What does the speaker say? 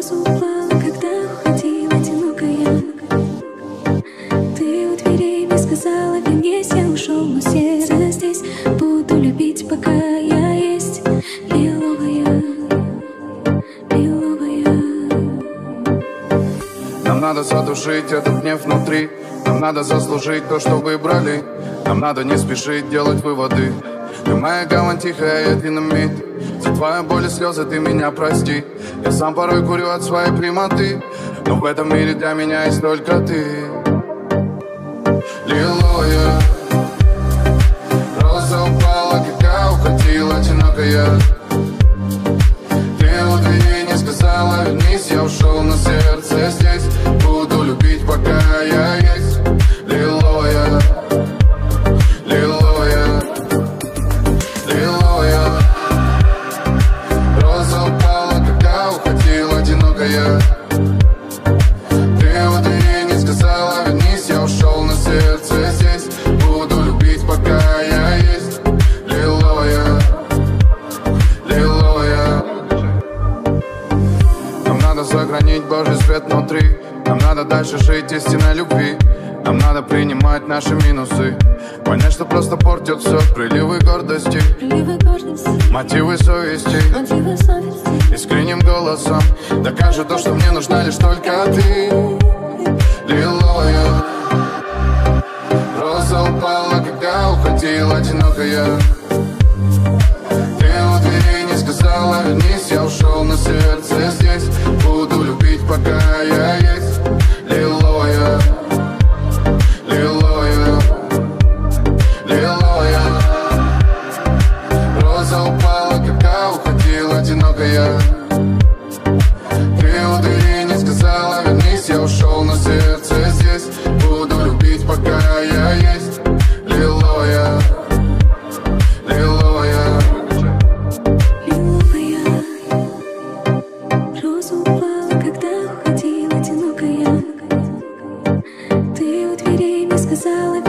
роза упала, когда уходила одинокая. Ты у дверей мне сказала, вернись, я ушел, но сердце здесь. Буду любить, пока я есть. Лиловая, лиловая. Нам надо задушить этот гнев внутри. Нам надо заслужить то, что выбрали. Нам надо не спешить делать выводы. Ты моя гавань тихая, я динамит. За твою боль и слезы ты меня прости. Я сам порой курю от своей прямоты, но в этом мире для меня есть только ты. Лиловая роза упала, когда уходила одинокая. Ты у дверей не сказала, вернись, я ушел, но сердце здесь. Буду любить, пока я есть. Лиловая, лиловая, лиловая роза упала, когда уходила одинокая. Ты у дверей не сказала, вернись, я ушел, но сердце здесь. Буду любить, пока я есть. Лиловая, лиловая. Нам надо сохранить Божий свет внутри. Нам надо дальше жить истинной любви. Нам надо принимать наши минусы. Понять, что просто портят все. Приливы гордости, мотивы совести. Искренним голосом докажу то, что мне нужна лишь только ты. Лиловая роза упала, когда уходила одинокая. Ты у дверей не сказала, вернись, я ушел, но сердце здесь. Буду любить, пока я есть. Лиловая, лиловая, лиловая роза упала, когда уходила одинокая. Ты у дверей не сказала, вернись, я ушел, но сердце здесь. Буду любить, пока я есть. Лиловая, лиловая. Лиловая роза упала, когда уходила одинокая. Ты у дверей мне сказала,